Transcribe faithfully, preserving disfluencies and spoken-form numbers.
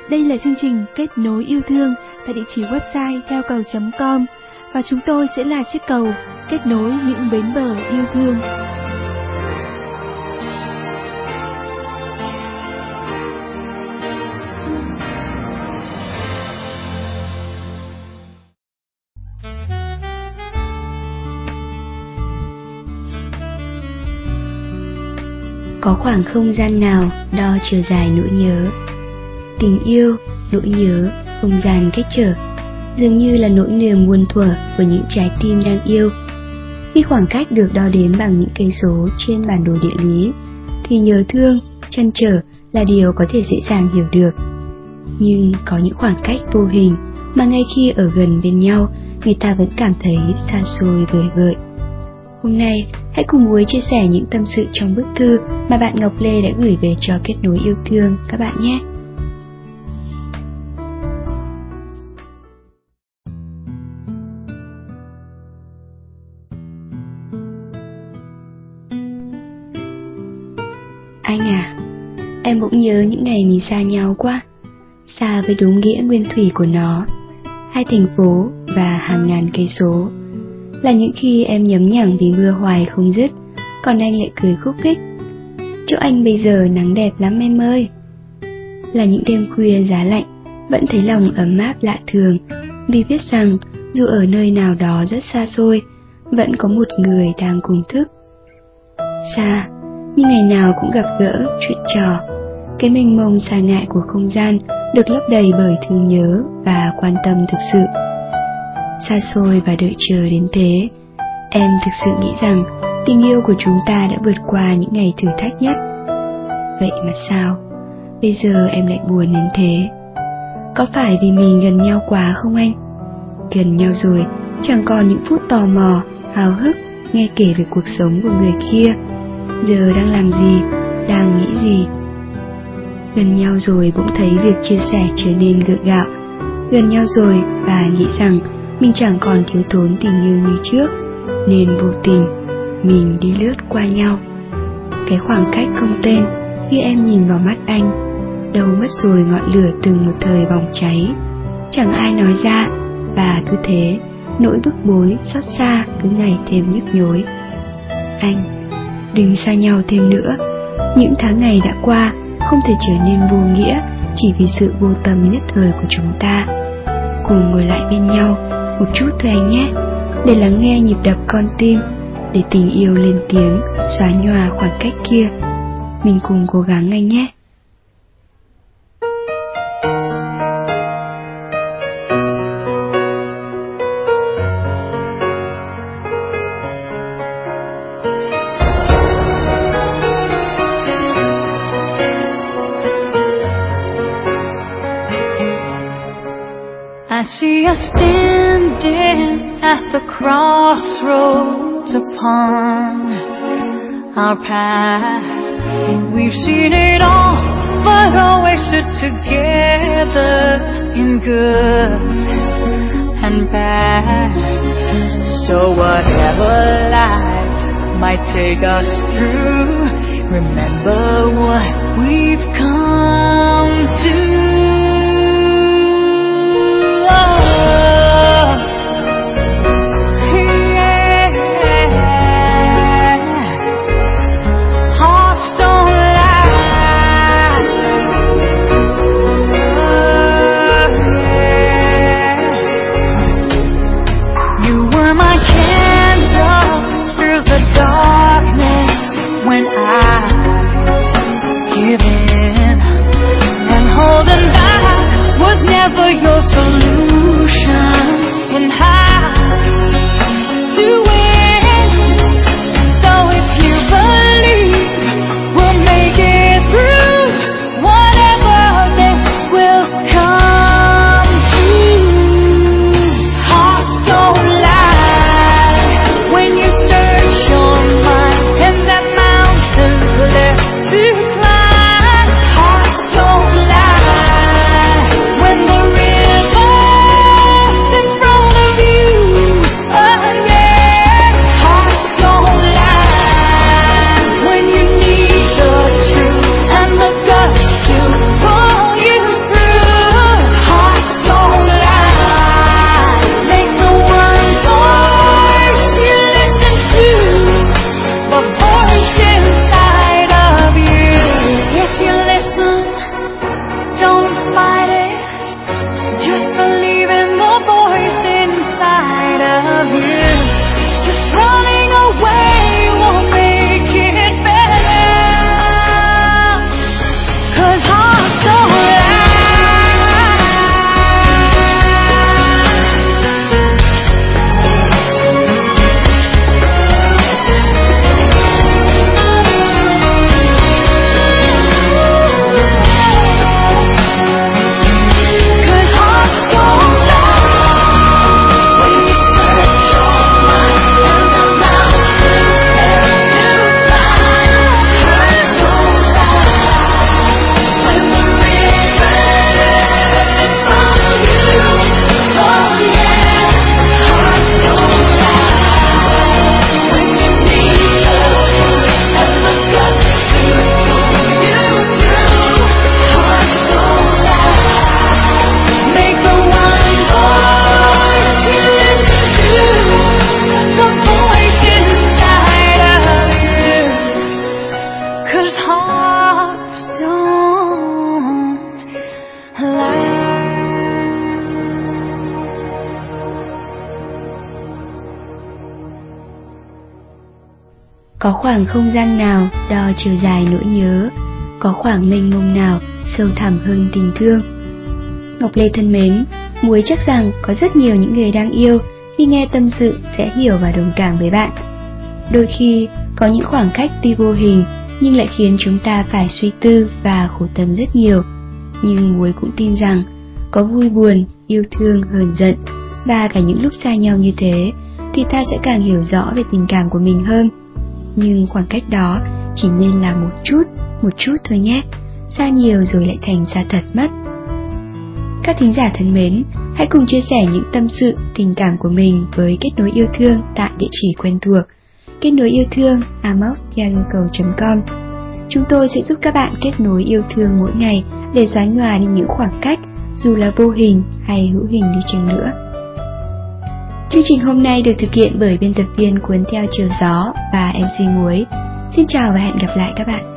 Đây là chương trình Kết nối yêu thương tại địa chỉ website theo cầu chấm com và chúng tôi sẽ là chiếc cầu kết nối những bến bờ yêu thương. Có khoảng không gian nào đo chiều dài nỗi nhớ. Tình yêu, nỗi nhớ, không gian cách trở, dường như là nỗi niềm muôn thuở của những trái tim đang yêu. Khi khoảng cách được đo đếm bằng những cây số trên bản đồ địa lý, thì nhớ thương, trăn trở là điều có thể dễ dàng hiểu được. Nhưng có những khoảng cách vô hình mà ngay khi ở gần bên nhau, người ta vẫn cảm thấy xa xôi vời vợi. Hôm nay, hãy cùng Muối chia sẻ những tâm sự trong bức thư mà bạn Ngọc Lê đã gửi về cho Kết nối yêu thương các bạn nhé. Anh à, em bỗng nhớ những ngày mình xa nhau quá. Xa với đúng nghĩa nguyên thủy của nó, hai thành phố và hàng ngàn cây số. Là những khi em nhấm nhẳng vì mưa hoài không dứt, còn anh lại cười khúc khích. Chỗ anh bây giờ nắng đẹp lắm em ơi. Là những đêm khuya giá lạnh, vẫn thấy lòng ấm áp lạ thường, vì biết rằng dù ở nơi nào đó rất xa xôi, vẫn có một người đang cùng thức. Xa, nhưng ngày nào cũng gặp gỡ, chuyện trò. Cái mênh mông xa ngại của không gian được lấp đầy bởi thương nhớ và quan tâm thực sự. Xa xôi và đợi chờ đến thế, em thực sự nghĩ rằng tình yêu của chúng ta đã vượt qua những ngày thử thách nhất. Vậy mà sao, bây giờ em lại buồn đến thế? Có phải vì mình gần nhau quá không anh? Gần nhau rồi, chẳng còn những phút tò mò, háo hức nghe kể về cuộc sống của người kia. Giờ đang làm gì, đang nghĩ gì? Gần nhau rồi bỗng thấy việc chia sẻ trở nên gượng gạo. Gần nhau rồi và nghĩ rằng mình chẳng còn thiếu thốn tình yêu như trước, nên vô tình mình đi lướt qua nhau. Cái khoảng cách không tên khi em nhìn vào mắt anh, đâu mất rồi ngọn lửa từng một thời bỏng cháy. Chẳng ai nói ra, và cứ thế nỗi bức bối xót xa cứ ngày thêm nhức nhối. Anh, đừng xa nhau thêm nữa. Những tháng ngày đã qua không thể trở nên vô nghĩa chỉ vì sự vô tâm nhất thời của chúng ta. Cùng ngồi lại bên nhau một chút thôi anh nhé, để lắng nghe nhịp đập con tim, để tình yêu lên tiếng xóa nhòa khoảng cách kia. Mình cùng cố gắng anh nhé. I see us standing at the crossroads upon our path. We've seen it all, but always stood together in good and bad. So whatever life might take us through, remember what we've come to. Never your solution in how to win. So if you believe we'll make it through, whatever this will come through. Hearts don't lie when you search your mind, and the mountains left to climb. Hearts don't lie when the river 'cause hearts don't lie. Có khoảng không gian nào đo chiều dài nỗi nhớ, có khoảng mênh mông nào sâu thẳm hơn tình thương. Ngọc Lê thân mến, Muối chắc rằng có rất nhiều những người đang yêu khi nghe tâm sự sẽ hiểu và đồng cảm với bạn. Đôi khi có những khoảng cách tuy vô hình nhưng lại khiến chúng ta phải suy tư và khổ tâm rất nhiều. Nhưng Muối cũng tin rằng có vui buồn, yêu thương, hờn giận và cả những lúc xa nhau như thế thì ta sẽ càng hiểu rõ về tình cảm của mình hơn. Nhưng khoảng cách đó chỉ nên là một chút, một chút thôi nhé. Xa nhiều rồi lại thành xa thật mất. Các thính giả thân mến, hãy cùng chia sẻ những tâm sự, tình cảm của mình với Kết Nối Yêu Thương tại địa chỉ quen thuộc kết nối yêu thương a m o c yahoo chấm com. Chúng tôi sẽ giúp các bạn kết nối yêu thương mỗi ngày để xóa nhòa đi những khoảng cách, dù là vô hình hay hữu hình đi chăng nữa. Chương trình hôm nay được thực hiện bởi biên tập viên Cuốn Theo Chiều Gió và em xê Muối. Xin chào và hẹn gặp lại các bạn.